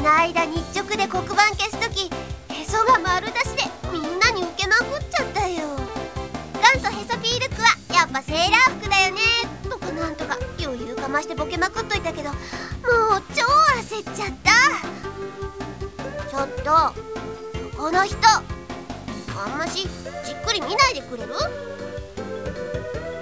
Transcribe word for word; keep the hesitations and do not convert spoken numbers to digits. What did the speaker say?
の間日直で黒板消すときへそが丸出しでみんなにウケまくっちゃったよ。元祖へそピールックはやっぱセーラー服だよねとかなんとか余裕かましてボケまくっといたけど、もう超焦っちゃった。ちょっとこの人、あんましじっくり見ないでくれる？